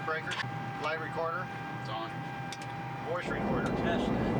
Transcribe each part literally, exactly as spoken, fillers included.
breaker, light recorder. It's on. Voice recorder. Test it.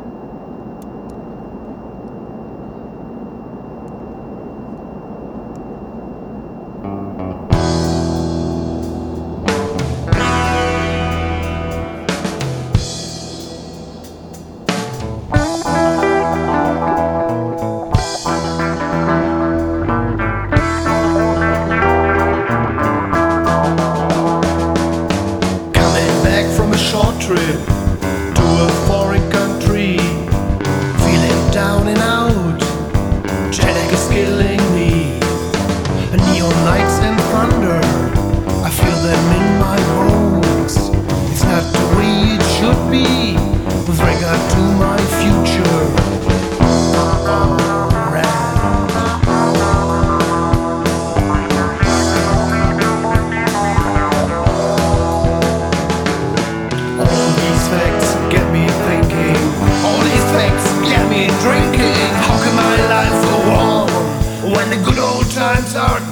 Trip to a foreign country, feeling down and out, jet lag is killing me. Neon lights and thunder, I feel them in my bones. It's not the way it should be with regard to my future. Drinking, how can my life go on when the good old times are